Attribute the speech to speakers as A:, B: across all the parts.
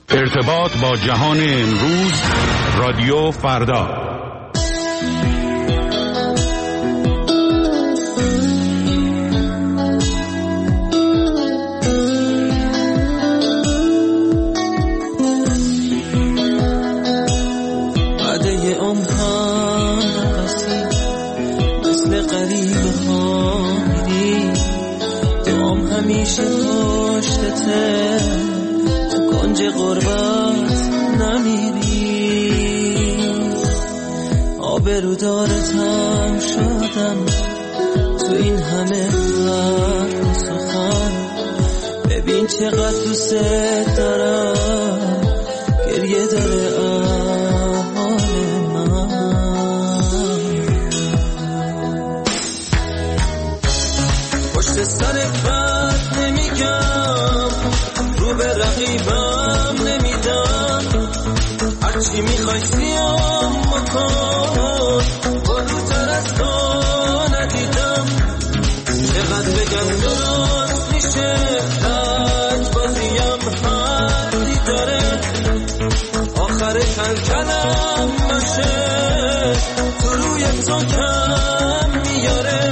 A: ارتباط با جهان امروز، رادیو فردا.
B: بعده عمرها نفسی مثل غریبه ها میری، دوام همیشه پشتته، تو کنج غربت نمیری. آبرودارتم شدم تو این همه حرف و سخن، ببین چقدر دوست دارم، گریه داره احوال من. پشت سرت بد نمیگم، رو به رقیبم نمیدم، هرچی میخوای سیام مکن، بلوتر از تو ندیدم. چقدر بگم درست میشه، لج بازیم حدی داره، آخر کلکلم باشه، تو روی تو کم میاره.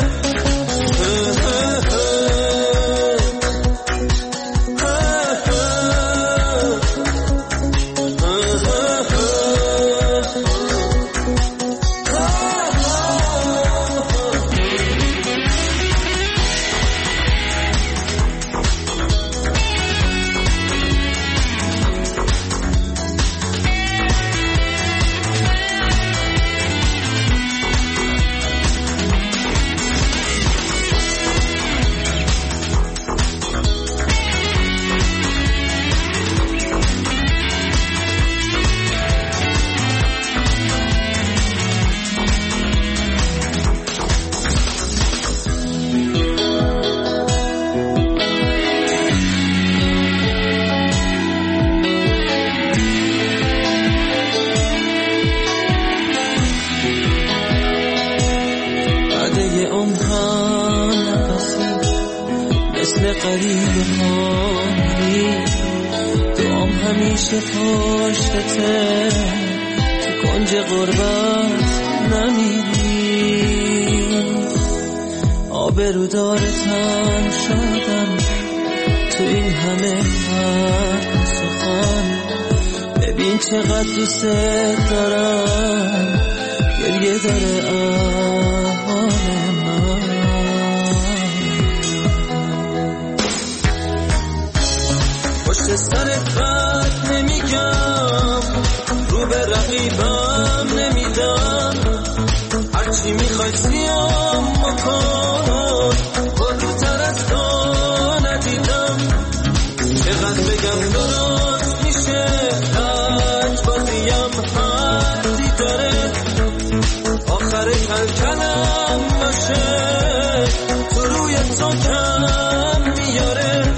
B: همیشه پشتته، تو کنج غربت نمیری. آبرودارتم شدم تو این همه حرف و سخن، ببین چقدر دوست دارم، گریه داره احوال من. پشت سرت بد نمیگم، رو به رقیبم نمیدم، هرچی میخوای سیام مکن، بلوتر از تو ندیدم. چقدر بگم درست میشه، لج بازیم حدی داره، آخر کلکلم باشه، تو روی تو کم میاره.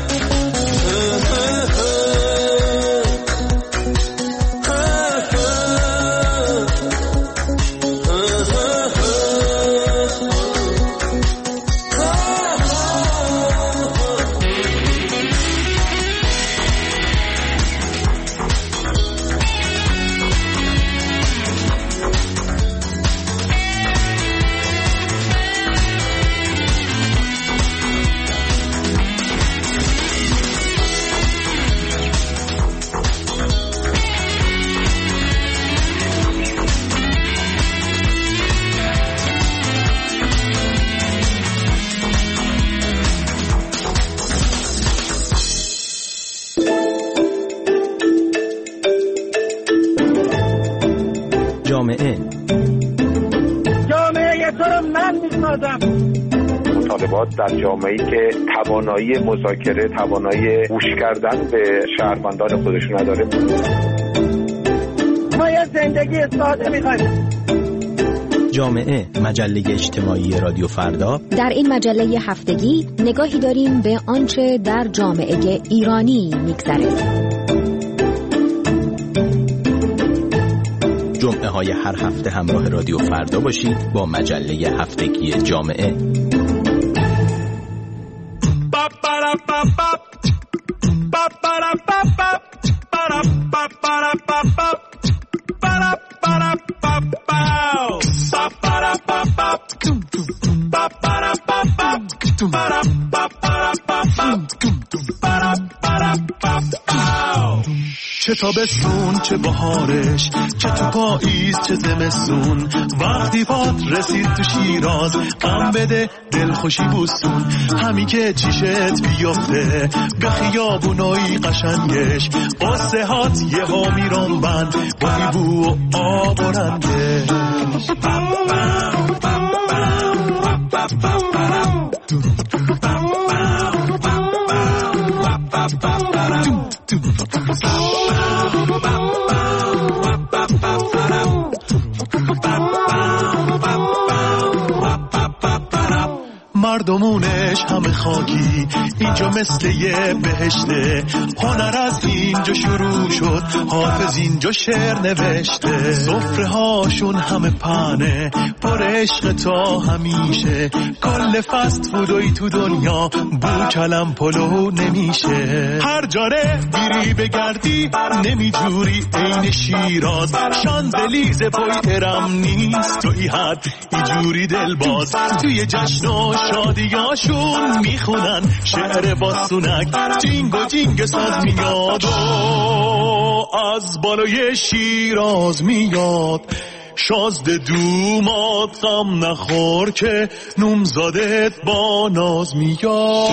C: جامعه تو رو من میسازم.
D: مطالبات در جامعه‌ای که توانایی مذاکره، توانایی گوش کردن به شهروندان خودش نداره.
C: ما یه زندگی ساده میخوایم.
E: جامعه، مجله اجتماعی رادیو فردا.
F: در این مجله هفتگی نگاهی داریم به آنچه در جامعه ایرانی میگذره.
E: جمعه های هر هفته همراه رادیو فردا باشید با مجله هفتگی جامعه.
G: چه تابستون چه بهارش، چه تو پاییز چه زمستون، وقتی باد رسید تو شیراز غم بده دلخوشی بوستون. همی که چیشت بیفته به خیابونای قشنگش، قصه هات یه ها میرون بند با بو و آب و رنگش. مردمونش همه خاکی، اینجا مثل یه بهشته. هنر از اینجا شروع شد، حافظ اینجا شعر نوشته. سفره هاشون همه پنه پر عشق تا همیشه. کل فست فودوی تو دنیا بو کلم پلو نمیشه. هر جاره بیری بگردی نمیجوری این شیراز. شانزلیزه پای ارم نیست تو ای حد ایجوری دلباز. توی جشن و شادیاشون میخونن شعر باستونک، جینگ و جینگ ساز میاد و از بالای شیراز میاد. شازده دومات غم نخور که نومزادت با ناز میاد.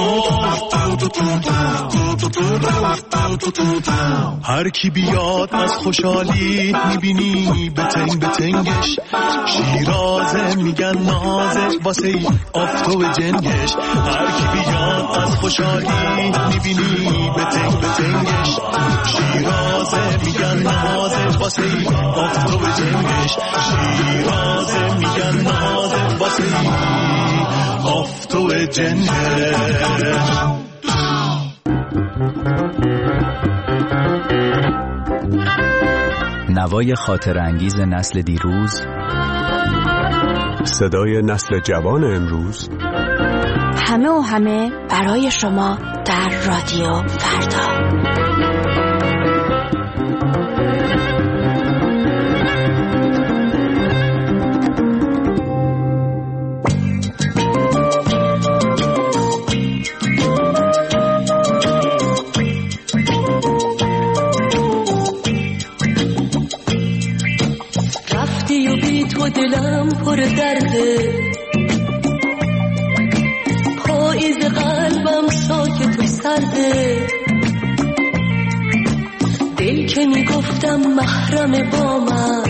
G: هر کی بیاد از خوشحالی میبینی بتنگ بتنگش. شیرازه میگن نازه واسه ای آفتو جنگش. هر کی بیاد از خوشحالی میبینی بتنگ بتنگش. شیرازه میگن نازه واسه ای آفتو جنگش. شیرازه میگن نازه واسه ای آفتو جنگش.
E: نوای خاطر انگیز نسل دیروز،
A: صدای نسل جوان امروز.
H: همه و همه برای شما در رادیو فردا.
I: دلم پر درده، پاییز قلبم ساکت و سرده. دل که میگفتم محرم با من،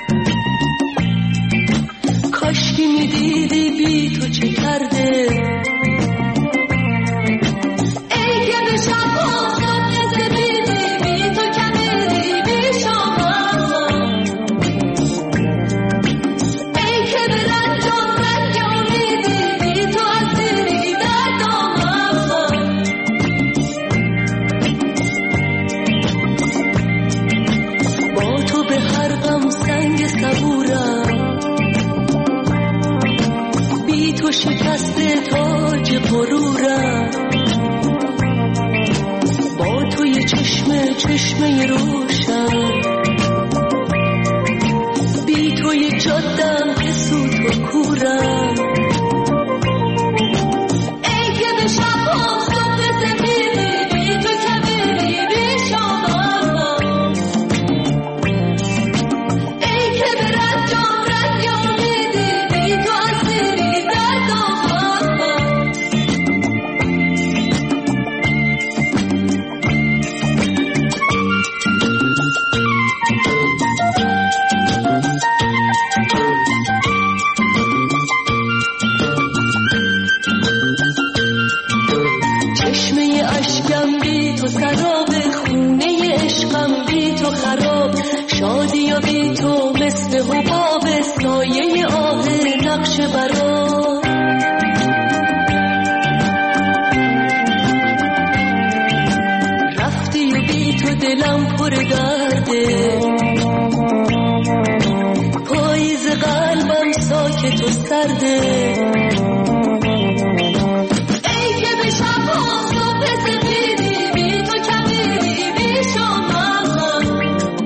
I: کاش که میدیدی بی تو چه کرده. ای که به شب آخر نزدیدی بی تو کمیدی بی شما. شکسته تاج غرورم، با توی چشمه روشن، بی توی جادم که سوت و کورم. ای که به شب آفتاب سفیدی بی تو کبیری بی شما. ای که به رنجام رنجامیدی بی تو اسیری در دامم. چشمه اشکم بی تو سراب، خونه عشقم بی تو خراب. شادی و بی تو مثل حباب، سایه آه نقش برا. رفتی و بی تو دلم پر درده، پاییز قلبم ساکت و سرده. ای که به شب آفتاب سفیدی بی تو کمیدی بی شما.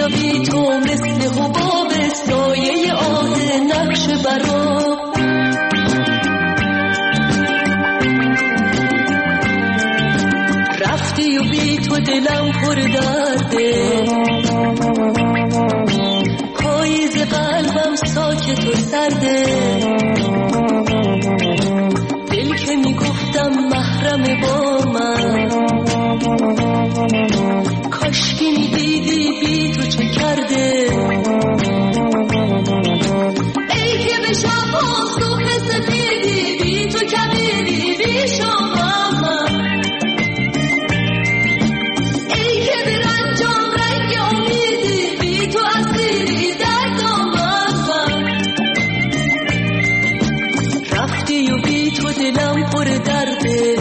I: یا بی تو مثل حباب سایه آه نقش برا. رفتی و بی تو دلم پر درده، پاییز قلبم ساکت و سرده، دل که میگفتم محرم با من، کاشکی میدیدی بی تو چه کرده. ای که به شبها صبح سفیدی بی تو کبیری بی شما من، ای که به رنجام رنگ امیدی بی تو اسیری در دامن من. رفتی و بی تو دلم پر درده،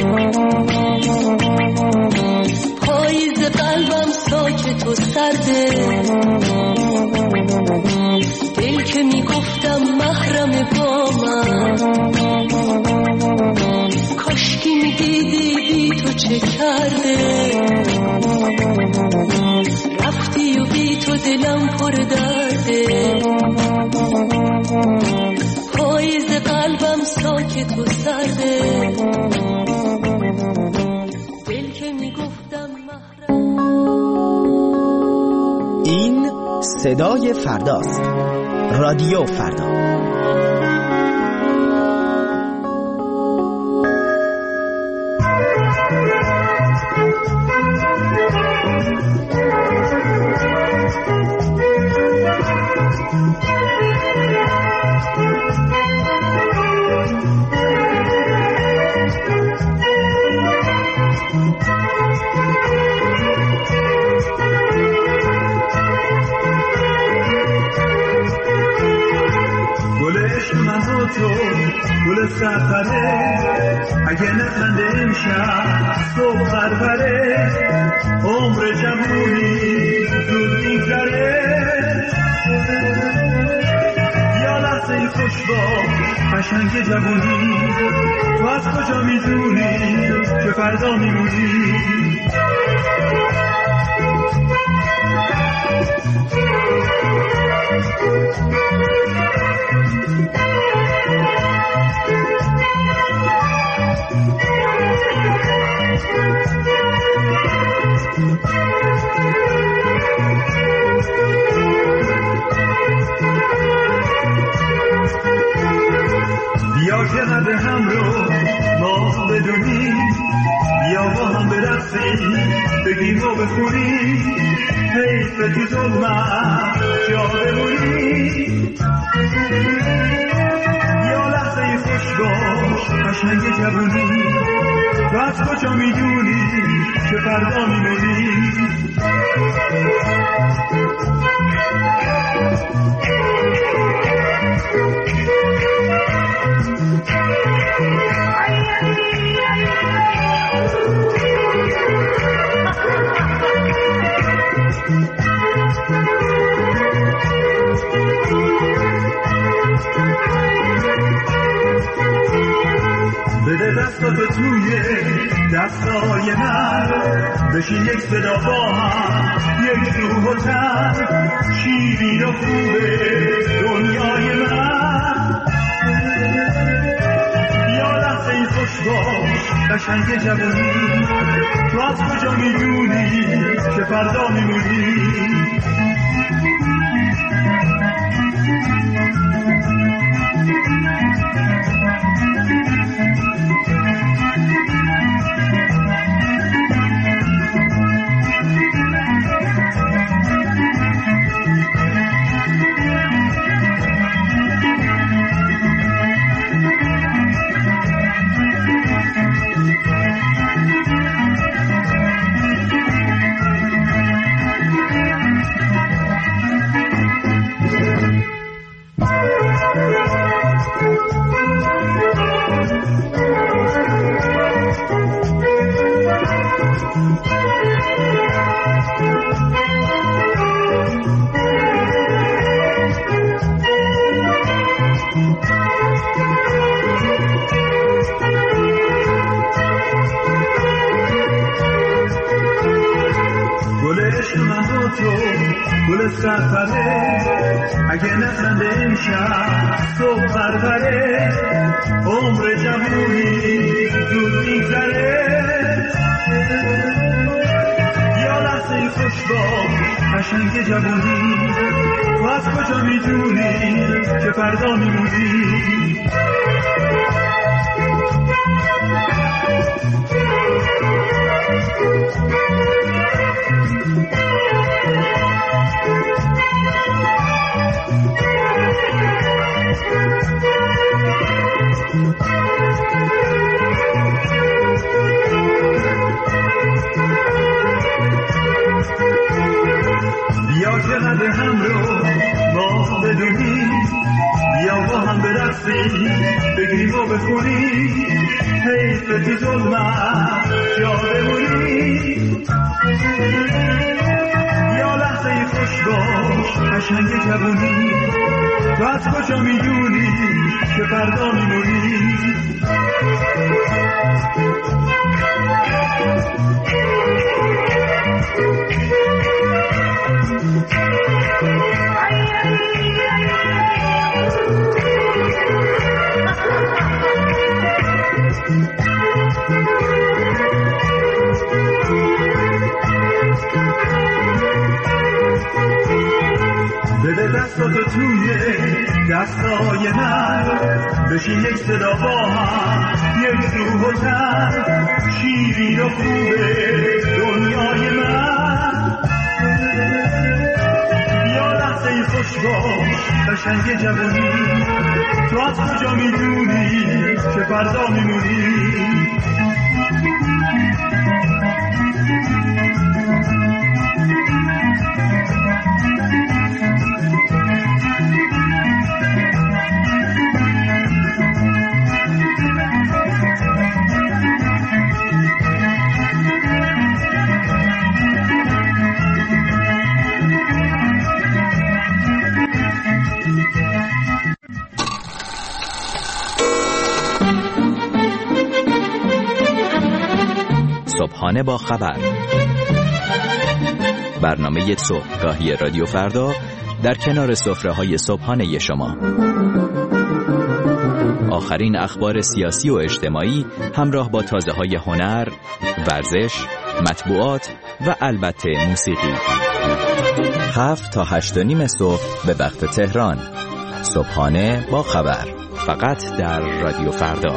I: پاییز قلبم ساکت و سرده، دل که میگفتم محرم با من، کاشکی میدیدی بی تو چه کرده. رفتی و بی تو دلم پر درده، پاییز قلبم ساکت و سرده، دل که میگفتم محرم.
E: این صدای فرداست. رادیو فردا.
G: گل سفره اگه نخنده امشب صبح پرپره، عمر جوونی زود میگذره. یا لحظه خوشبا قشنگ جوونی، تو از کجا میدونی که فردا میمونی؟ بیا که قد هم رو ما بدونی، بیا با هم برقصیم بگیم و بخونیم، حیف تو ظلمت جا بمونی. بیا لحظه خوش باش قشنگ جوونی، تو از کجا میدونی که فردا میمونی؟ بده دستاتو توی دستای من، بشین یک صدا با هم یک روح و تن، شیرین و خوبه دنیای من. یا لحظه خوش باش قشنگ جوونی، تو از کجا میدونی که فردا میمونی؟
J: عشق من با تو گل سرپره، اگه نخنده امشب صبح پروره، عمر جوونی زود میگذره. یا لحظه خوش باش قشنگ جوونی، تو از کجا میدونی که فردا میمونی؟ بیا که قدر هم رو ما بدونی، بیا با هم برقصیم بگیم و بخونیم، حیف تو ظلمت جا بمونی. بیا لحظه خوش باش قشنگ جوونی، تو از کجا میدونی که فردا میمونی؟ بده دستاتو توی دستای من، بشین یک صدا با هم یک روح و تن، شیرین و خوبه دنیای من. یا لحظه خوش باش قشنگ جوونی، تو از کجا میدونی که فردا میمونی؟
E: صبحانه با خبر، برنامه صبحگاهی رادیو فردا در کنار سفره‌های صبحانه شما. آخرین اخبار سیاسی و اجتماعی همراه با تازه‌های هنر، ورزش، مطبوعات و البته موسیقی. 7 تا 8:30 صبح به وقت تهران. صبحانه با خبر، فقط در رادیو فردا.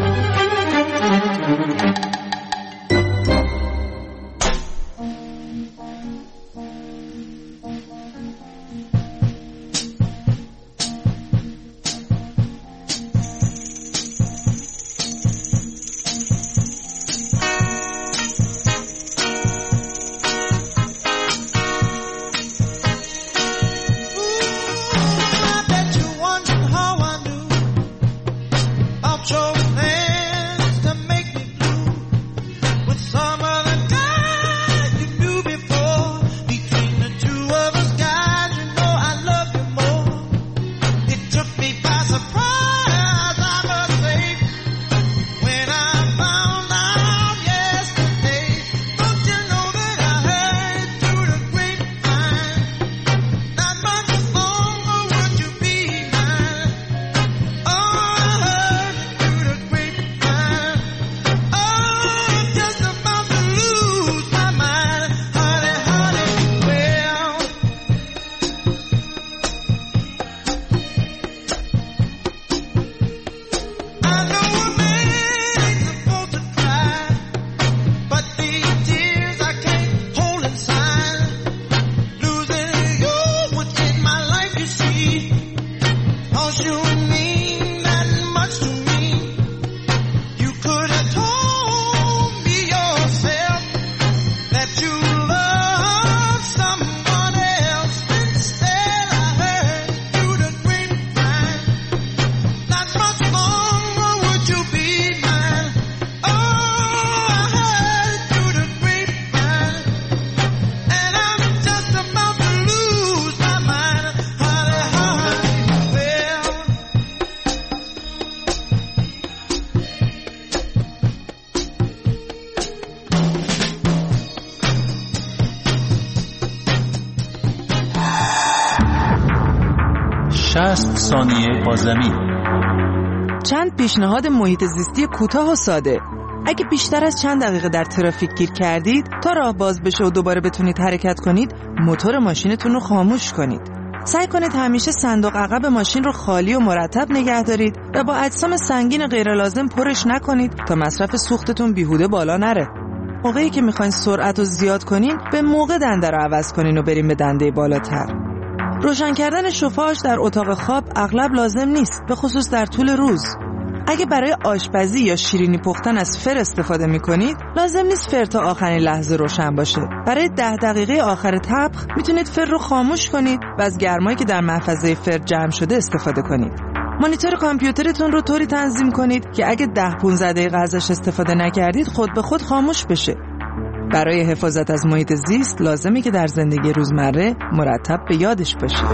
K: 60 ثانیه با زمین.
L: چند پیشنهاد محیط زیستی کوتاه و ساده. اگه بیشتر از چند دقیقه در ترافیک گیر کردید، تا راه باز بشه و دوباره بتونید حرکت کنید، موتور ماشینتون رو خاموش کنید. سعی کنید همیشه صندوق عقب ماشین رو خالی و مرتب نگه دارید و با اجسام سنگین غیر لازم پرش نکنید تا مصرف سوختتون بیهوده بالا نره. موقعی که میخواین سرعت رو زیاد کنین، به موقع دنده رو عوض کنین و بریم به دنده بالاتر. روشن کردن شوفاژ در اتاق خواب اغلب لازم نیست، به خصوص در طول روز. اگه برای آشپزی یا شیرینی پختن از فر استفاده میکنید، لازم نیست فر تا آخرین لحظه روشن باشه. برای 10 دقیقه آخر طبخ میتونید فر رو خاموش کنید و از گرمایی که در محفظه فر جمع شده استفاده کنید. مانیتور کامپیوترتون رو طوری تنظیم کنید که اگه 10-15 دقیقه ازش استفاده نکردید، خود به خود خاموش بشه. برای حفاظت از محیط زیست لازمه که در زندگی روزمره مرتب به یادش باشید.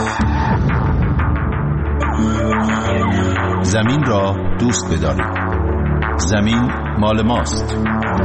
K: زمین را دوست بدارید. زمین مال ماست.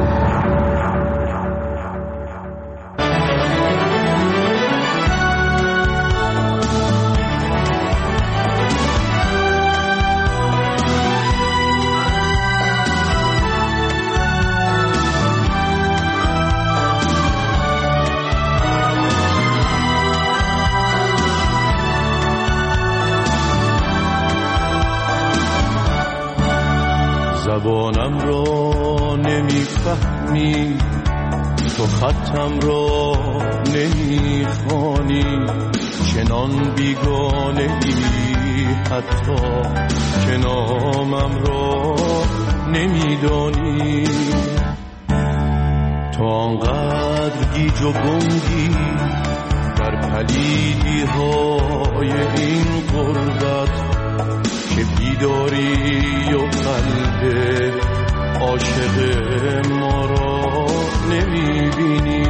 G: زبانم را نمیفهمی، تو خطم را نمیخوانی، چنان بیگانه ای حتی که نامم را نمیدانی. تو آنقدر گیج و گنگی در پلیدی های این غربت که بیداری و قلب عاشق ما را نمیبینی.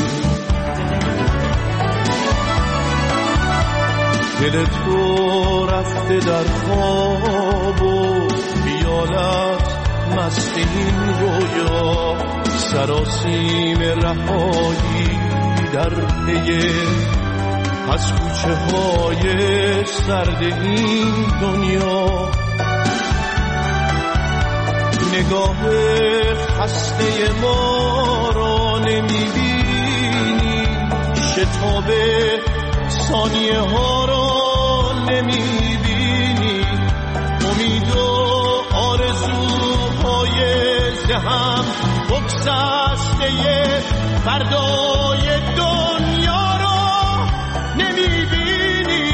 G: دل تو رفته در خواب و خیالت مست این رویا، سراسیم رهایی در پی از کوچه های سرد این دنیا. نگاه خسته ما را نمیبینی، شتاب ثانیه ها را نمیبینی، امید و آرزوهای ذهن بگسسته فردای دنیا را نمیبینی.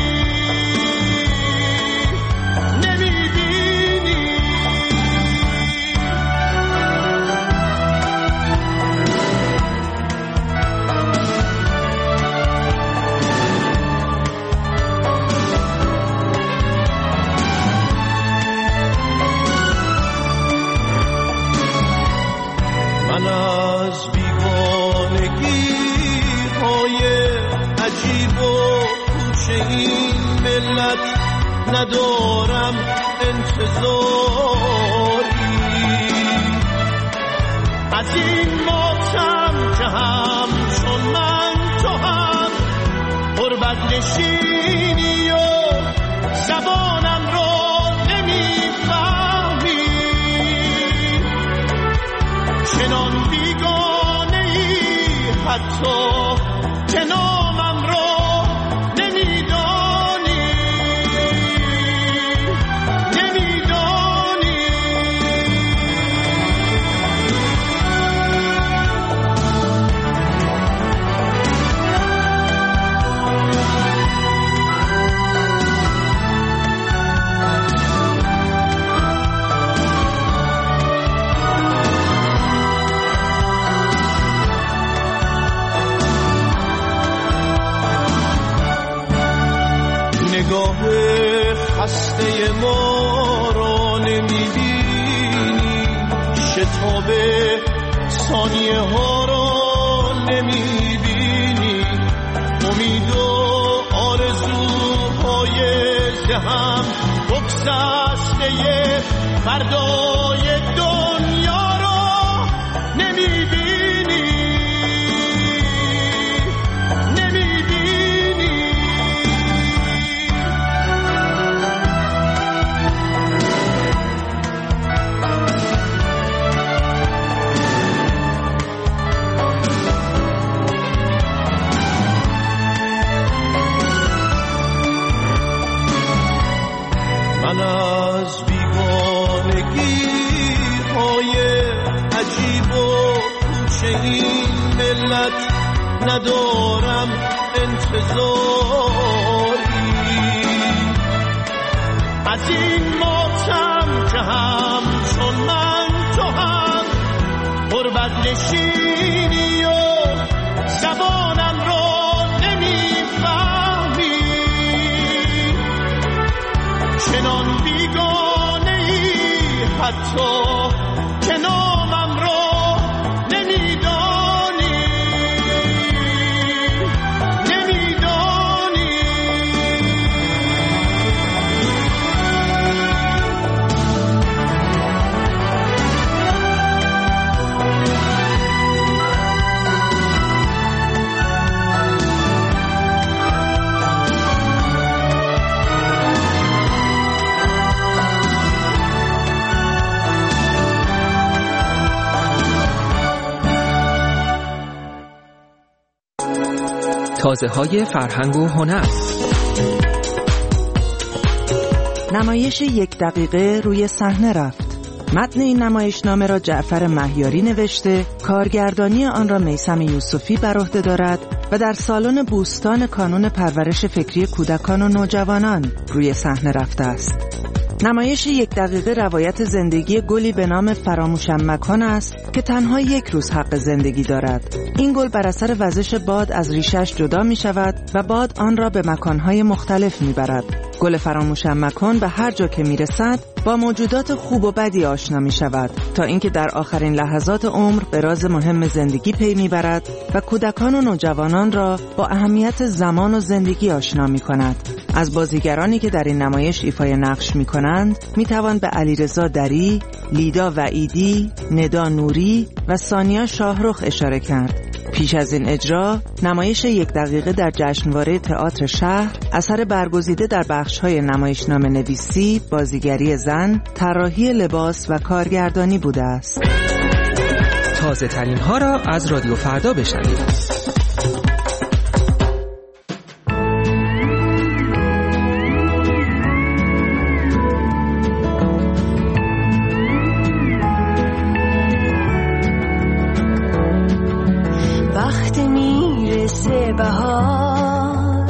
G: من از بیگانگی های عجیب و کوچه این ملت ندارم انتظاری، از این ماتم که هم چون من تو هم غربت نشینی و زبانم را نمیفهمی، چنان بیگانه ای حتی که نامم را نمیدانی. نگاه خسته ما را نمیبینی، شتاب ثانیه ها را نمیبینی، امید و آرزوهای ذهن بگسسته فردای دنیا را نمیبینی.
M: ندارم انتظاری از این ماتم که همچون من تو هم غربت نشینی و زبانم را نمیفهمی چنان بیگانه ای حتی که نامم را نمیدانی
N: تازه‌های فرهنگ و هنر.
L: نمایش 1 دقیقه روی صحنه رفت. متن این نمایشنامه را جعفر مهیاری نوشته، کارگردانی آن را میثم یوسفی بر عهده دارد و در سالن بوستان کانون پرورش فکری کودکان و نوجوانان روی صحنه رفته است. نمایش 1 دقیقه روایت زندگی گلی به نام فراموشم مکان است که تنها 1 روز حق زندگی دارد. این گل بر اثر وزش باد از ریشش جدا می شود و باد آن را به مکانهای مختلف می برد. گل فراموشم مکان به هر جا که می رسد با موجودات خوب و بدی آشنا می شود تا اینکه در آخرین لحظات عمر به راز مهم زندگی پی می برد و کودکان و نوجوانان را با اهمیت زمان و زندگی آشنا می کند. از بازیگرانی که در این نمایش ایفای نقش می کنند می توان به علیرضا دری، لیدا وعیدی، ندا نوری و سانیا شاهرخ اشاره کرد. پیش از این اجرا، نمایش 1 دقیقه در جشنواره تئاتر شهر اثر برگزیده در بخش‌های نمایشنامه نویسی، بازیگری زن، طراحی لباس و کارگردانی بوده است.
N: تازه ترین ها را از رادیو فردا بشنوید.
I: بهار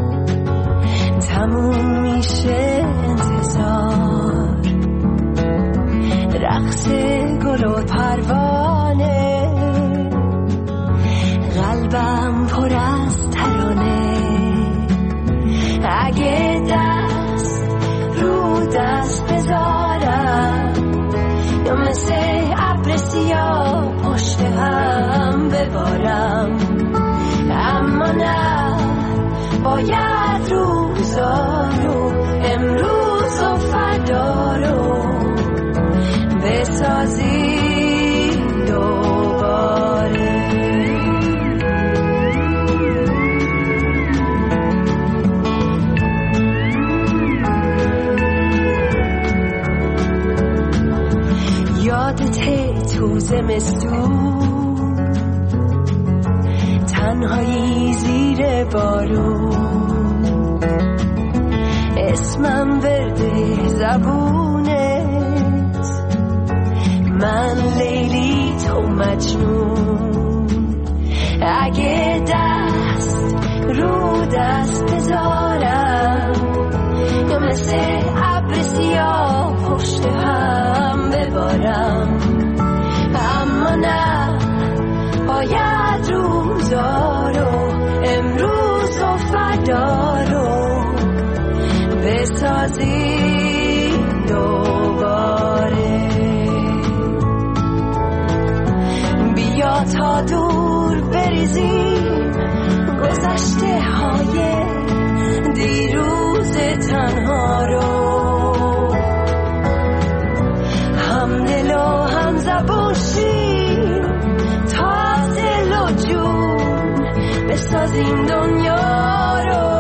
I: تموم میشه انتظار رقص گل و پروانه قلبم پر از ترانه اگه دست رو دست بذارم یا مثل ابر سیاه پشت هم ببارم اما نه باید روزارو امروز و فردا رو بسازی دوباره یادته تو زمستون تنهایی زیر بارون اسمم ورده زبونت من لیلی تو مجنون اگه دست رو دست بذارم یا مثل ابر سیاه پشت هم ببارم اما نه باید روزارو امروز و فردا رو بسازی دوباره بیا تا دور بریزیم گذشته های دیروز تنها رو هم دل و هم زبون شیم تا دل و جون بسازیم دنیا رو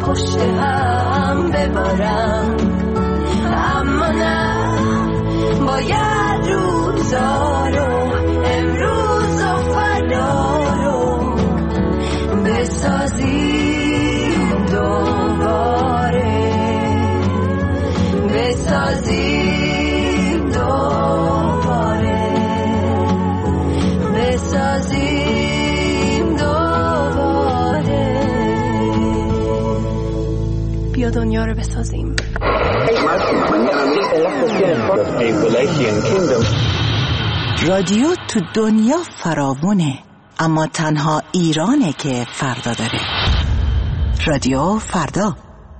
I: پشت هم ببارم، اما نه باید روزا رو امروز و فردا رو بسازیم دوباره، بسازیم دوباره، بسازیم دوباره. بیا دنیا رو بسازیم.
O: رادیو تو دنیا فراوونه، اما تنها ایرانه که فردا داره. رادیو فردا.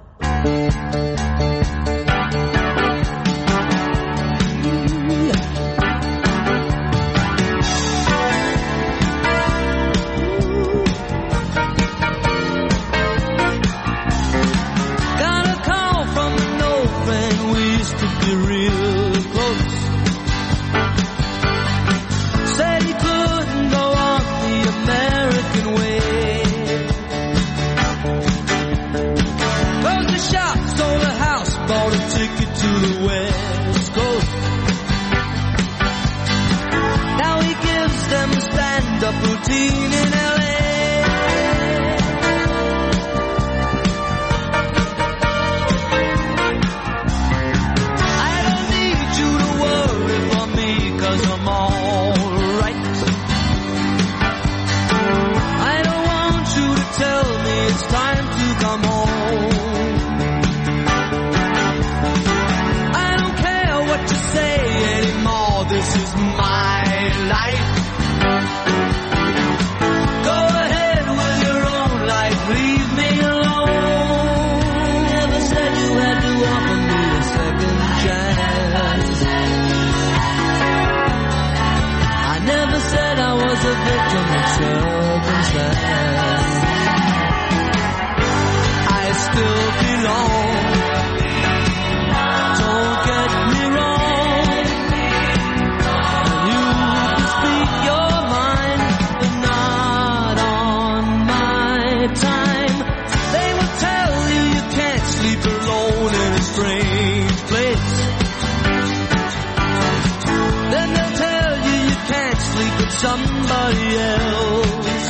B: Somebody else.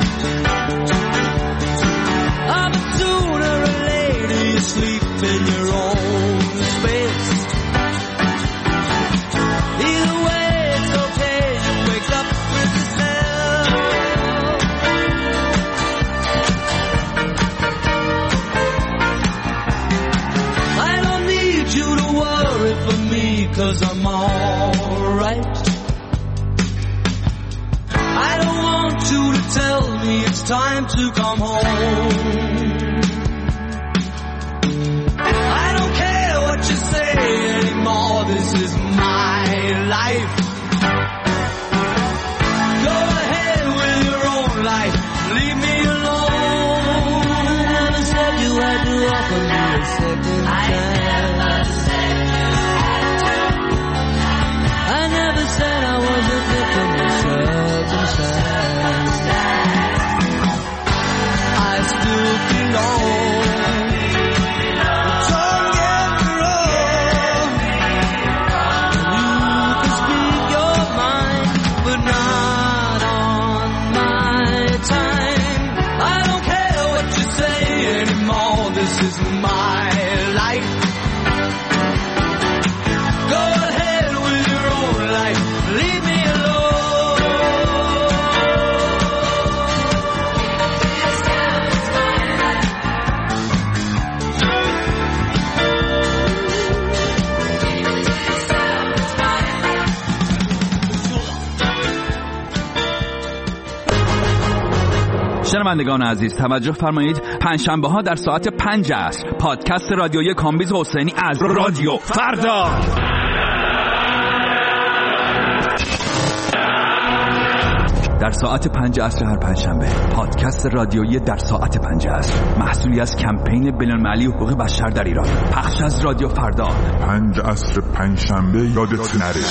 B: But sooner or later you sleep in your own space. Either way it's okay, you wake up with yourself. I don't need you to worry for me, 'cause I'm alright. You to tell me it's time to come home. I don't care what you say anymore, this is my life. Go ahead with your own life, leave me alone. I never said you had to offer me a second chance. I never said I was a victim of circumstance. I still belong. Don't get me wrong. You can speak your mind, but not on my time. I don't care what you say anymore, this is my life. Go ahead with your own life, leave me alone.
P: شنوندگان عزیز توجه فرمایید، پنجشنبه ها در ساعت 5 عصر پادکست رادیویی کامبیز حسینی از رادیو فردا. در ساعت 5 عصر هر پنجشنبه پادکست رادیویی در ساعت 5 عصر، محصولی از کمپین بین‌المللی حقوق بشر در ایران، پخش از رادیو فردا.
Q: 5 عصر پنجشنبه یادت نره.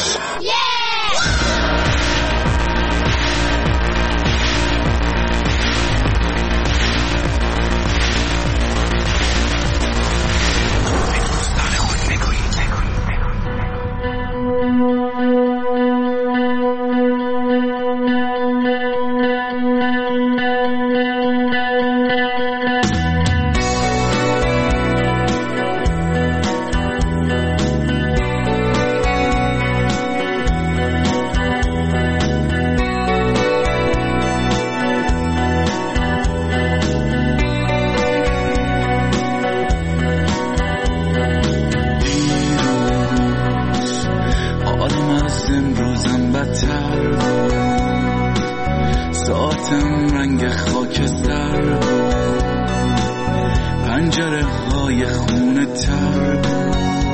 R: هوای خونه تر بود،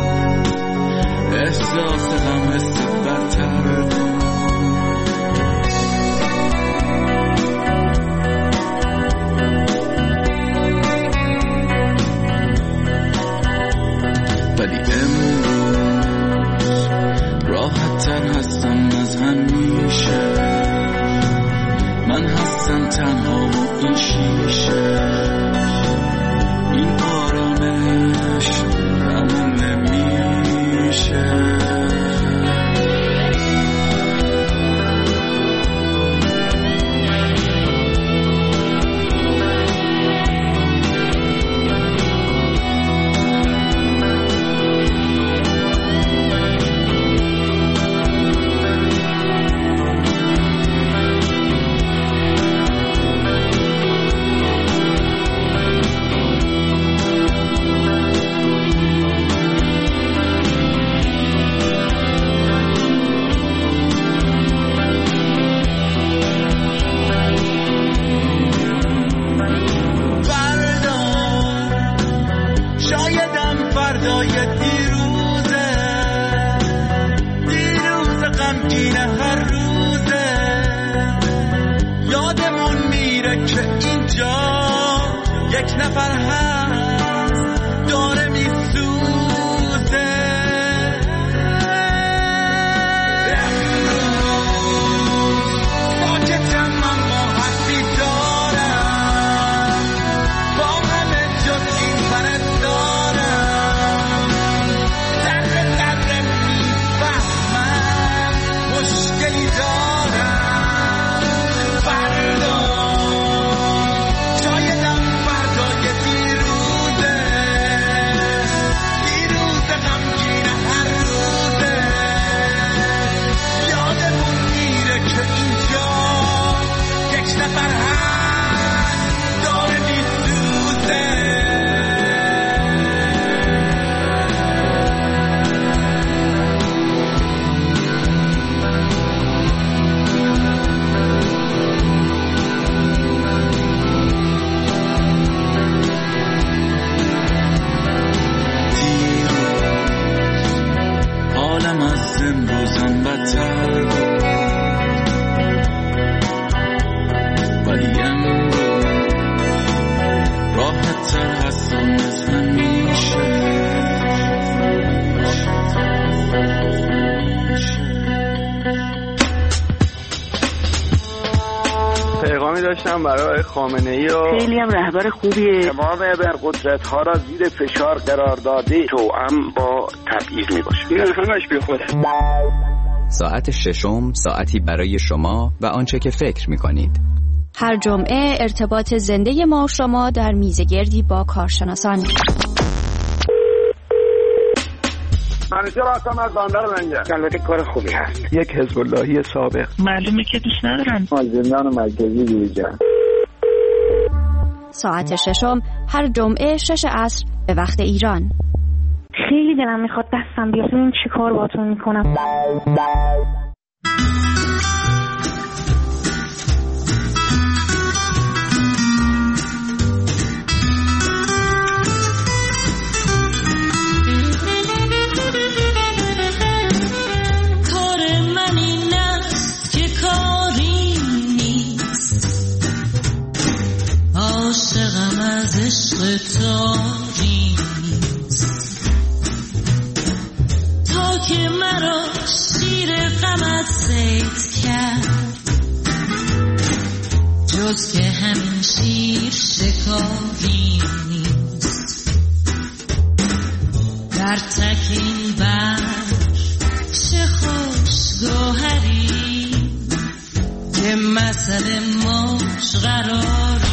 R: احساس غم حس برتر بود. ولی امروز راحت تر هستم از همیشه، من هستم تنها و این شیشه، این آرامش تموم نمیشه.
S: داشتم برای خامنه‌ای و
T: خیلی هم رهبر خوبیه،
S: تمام ابرقدرت‌ها را زیر فشار قرار داده، توأم با تبعیض میباشه. این همش بیخوده.
E: ساعت ششم ساعتی برای شما و آنچه که فکر می‌کنید.
F: هر جمعه ارتباط زنده ما و شما در میزگردی با کارشناسان.
S: منیجر هستم از بندر منجر. البته کار خوبی هست. یک حزب اللهی سابق.
T: معلومه که دوست ندارن.
S: زندان مرکزی دیجا.
F: ساعت ششم هر جمعه 6 عصر به وقت ایران.
T: خیلی دلم میخواد دستم بیاد ببینم چی کار باهاتون میکنم.
B: عاشقم از عشق تاریست تا که مرا شیر غمت صید کرد، جز که همین شیر شکاری نیست. در تکین بر چه خوش گوهری که مثل موج قراری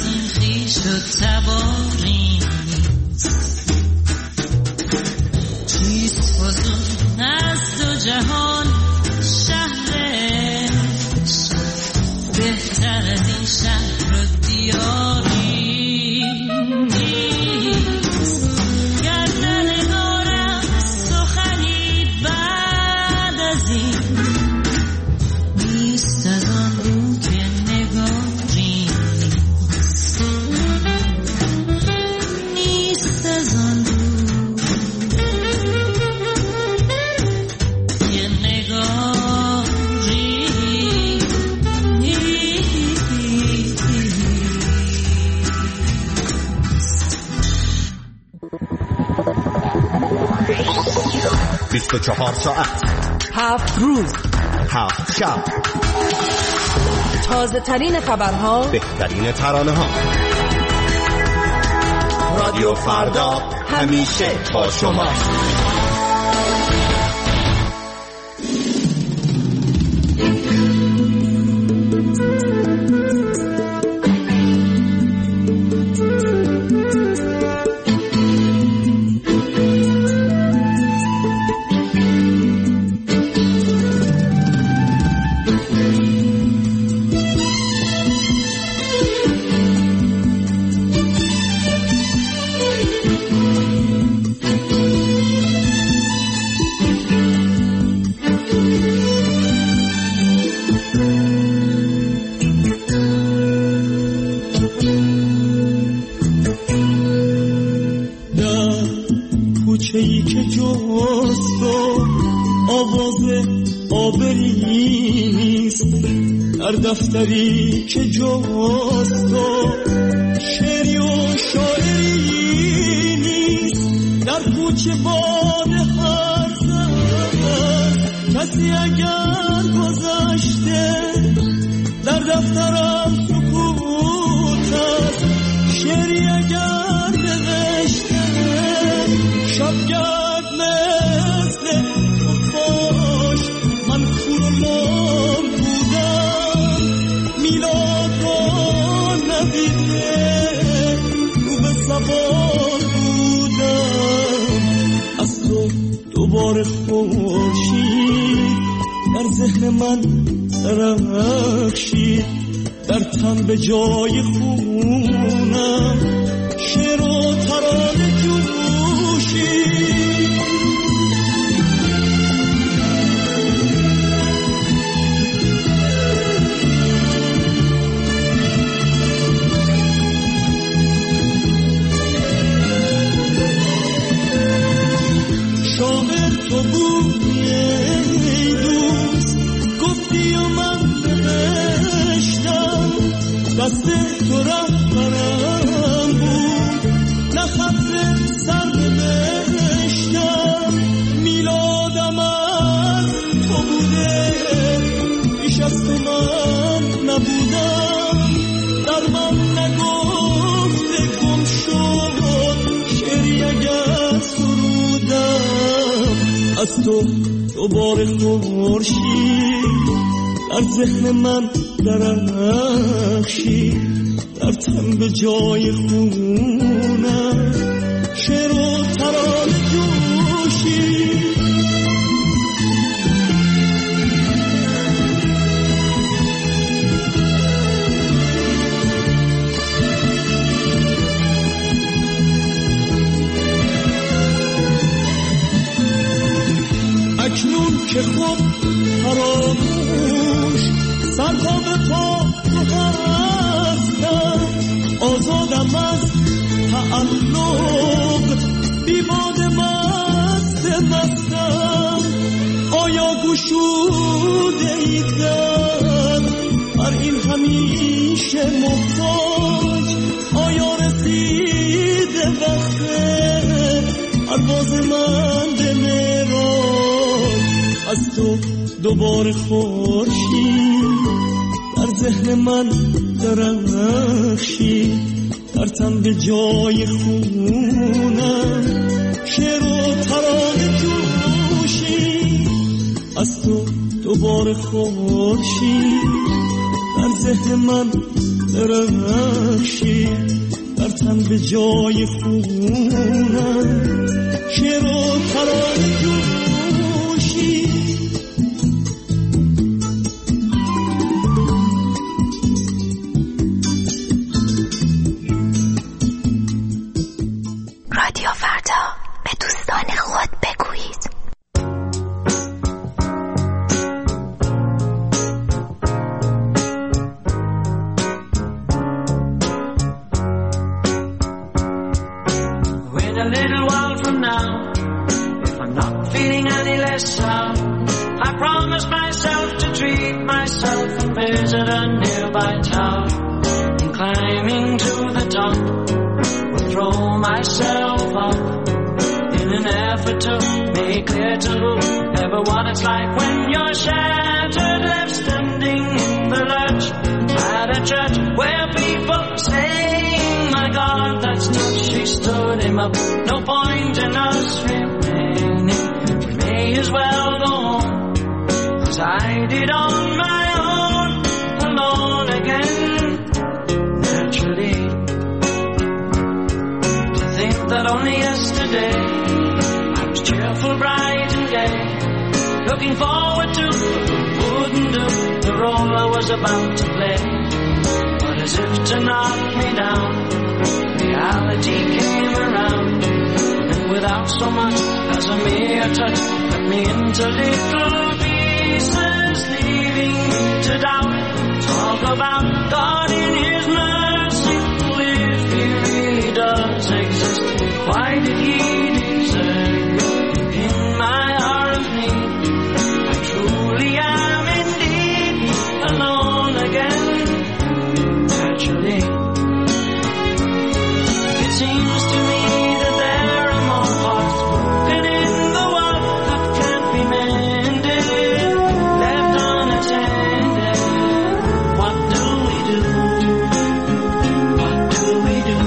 B: این خویش و تباری چیست فزون از دو جهان شهرش بهتر از این شهر و دیاری گر ندارم سخنی بعد از این نیست از آن رو که نگاری نیست از آن رو که نگاری
U: بیست و 24 ساعت
L: 7 روز
U: 7 شب
L: تازه ترین خبرها
U: بهترین ترانه ها رادیو فردا همیشه با شما
M: کوچه‌ای که جست و آواز آبری نیست در دفتری که جست و شعری و شاعری نیست در کوچه باد هر زمان کسی اگر گذشته در دفترم سکوت است شعری اگر نوشته شبگرد مثل خفاش من خورلام بودم میلاد را ندیده رو به سوار بودم از تو دوباره خورشید در ذهن من درخشید در تن به جای خونم شعر و ترانه جوشید شاعر تو بودی ای دوست گفتی و من نوشتم دست تو رهبرم بود نه خط سر نوشتم میلادم از تو بوده پیش از تو من نبودم در من نگفته گم شد شعری اگر سرودم از تو دوباره خورشید در ذهن من درخشید در تن به جای خونم شعر و ترانه جوشید اکنون که خود فراموش سرتا به پا تو هستم آزادم از تعلق بیباد مستم آیا گشوده ای در بر این همیشه محتاج آیا رسیده وقت پرواز من به معراج از تو دوباره خورشید در ذهن من درخشید در تن به جای خونم شعر و ترانه جوشید از تو دوباره خورشید در ذهن من درخشی بر تن به جای خونم شعر و ترانه جوشی
H: رادیو فردا به دوستان خود بگویید.
B: A little while from now, if I'm not feeling any less sound, I promise myself to treat myself and visit a nearby town. And climbing to the top, will throw myself up in an effort to make clear to whoever what it's like when you're shattered, left standing in the lurch at a church where people saying, my God, that's tough, she stood him up. No point in us remaining, we may as well go home, as I did on my own, alone again, naturally. To think that only yesterday I was cheerful, bright and gay, looking forward to who wouldn't do the role I was about to play. But as if to knock me down, reality came around, and without so much as a mere touch, cut me into little pieces, leaving me to doubt. Talk about God in His mercy, if He really does exist, why did He desert me in my hour of need? I truly am indeed alone again, naturally. It seems to me that there are more hearts broken in the world that can't be mended, left unattended. What do we do? What do we do?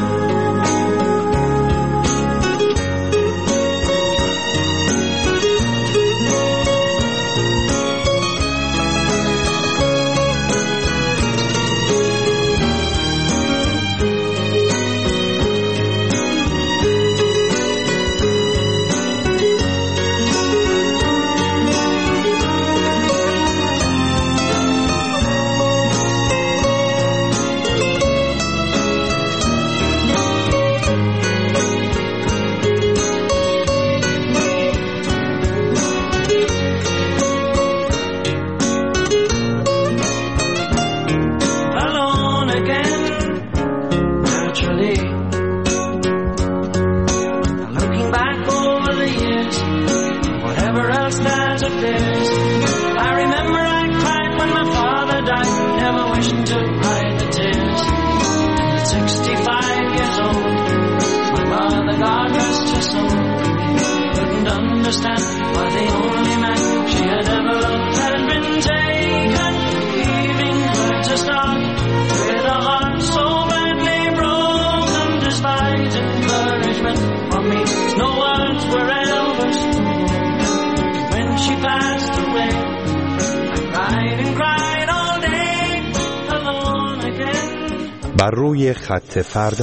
B: Understand why the only man she had ever loved had been taken, leaving her to start with a heart so badly broken. Despite encouragement from me, no words were ever spoken. When she passed away, I cried and cried all day, alone again.
A: بر روی خط فردا.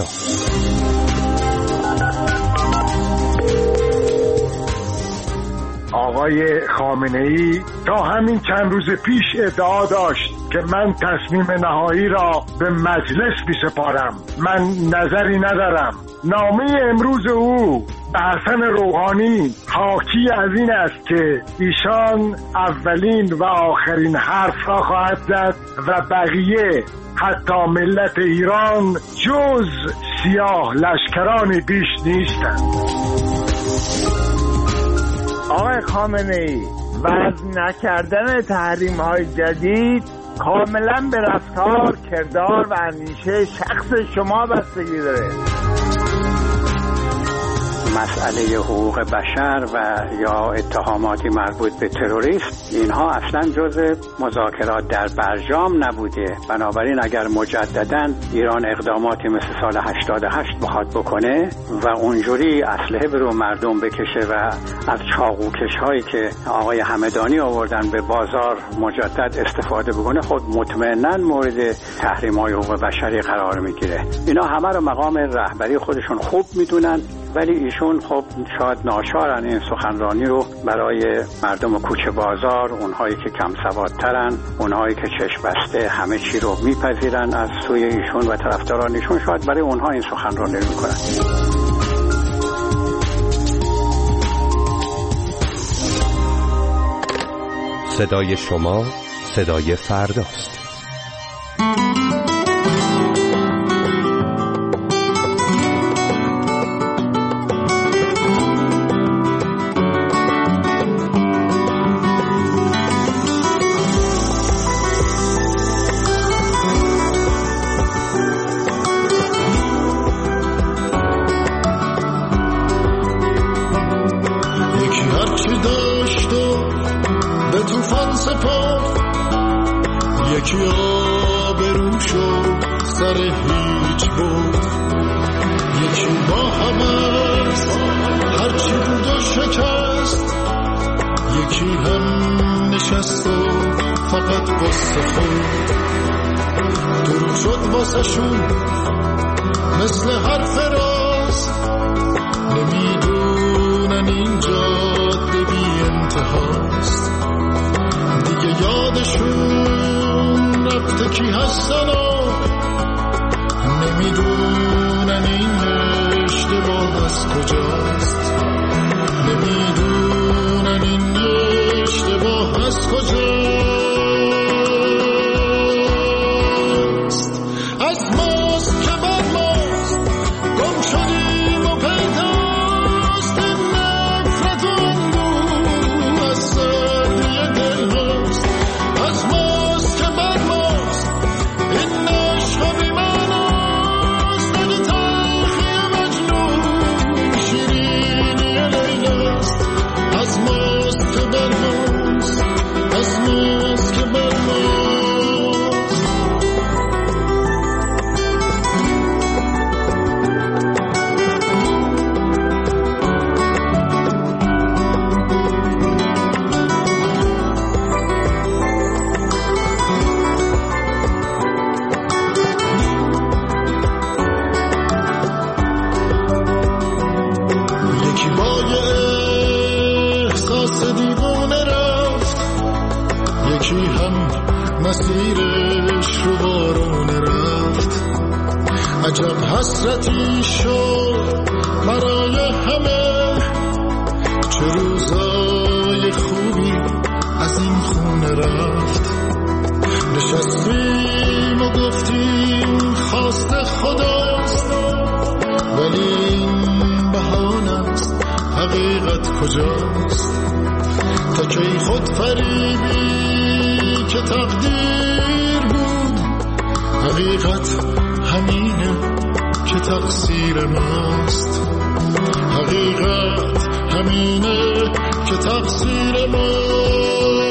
D: آقای خامنه‌ای تا همین چند روز پیش ادعا داشت که من تصمیم نهایی را به مجلس بسپارم. من نظری ندارم. نامه امروز او به حسن روحانی حاکی از این است که ایشان اولین و آخرین حرف را خواهد زد و بقیه حتی ملت ایران جز سیاه لشکران بیش نیستند.
V: آقای خامنه‌ای، وضع نکردن تحریم‌های جدید کاملا به رفتار، کردار و اندیشه شخص شما بستگی داره.
C: مسئله حقوق بشر و یا اتهاماتی مربوط به تروریسم، اینها اصلا جزء مذاکرات در برجام نبوده. بنابراین اگر مجدداً ایران اقداماتی مثل سال 88 بخواد بکنه و اونجوری اسلحه به رو مردم بکشه و از چاقوکش هایی که آقای همدانی آوردن به بازار مجدد استفاده بکنه، خود مطمئناً مورد تحریم های حقوق بشری قرار میگیره. اینا همه رو مقام رهبری خودشون خوب میدونن، ولی ایشون خب شاید ناچارن این سخنرانی رو برای مردم کوچه بازار، اونهایی که کم سوادترن، اونهایی که چشم بسته همه چی رو میپذیرن از سوی ایشون و طرفداران ایشون، شاید برای اونها این سخنرانی رو میکنن.
A: صدای شما صدای فرداست.
J: یکی آبرو شد سر هیچ بود، یکی با همست هرچی بود و شکست، یکی هم نشست و فقط واسه خود دروغ شد واسه شون مثل حرف راست. نمیدونن این جاده بی انتهاست، دیگه یادشون رفته کی هستن و نمیدونن این اشتباه از کجاست، نمیدونن این اشتباه از کجاست. از ماست که بر ماست گم شدیم و پیداست، این نفرت و اندوه از سردی دل هاست. از ماست که بر ماست این عشق و بی‌معناست، اگه تلخی مجنون شیرینی لیلاست. از ماست که بر ماست، از ماست که بر ماست. یکی با یه احساس دیوونه رفت، یکی هم مسیرش رو بارونه رفت. عجب حسرتی شد برای همه، چه روزای خوبی از این خونه رفت. نشستیم و گفتیم خواست خداست، ولی این بهانه است، حقیقت کجاست؟ تا کی خود فریبی که تقدیر بود، حقیقت همینه که تقصیر ماست. حقیقت همینه که تقصیر ماست.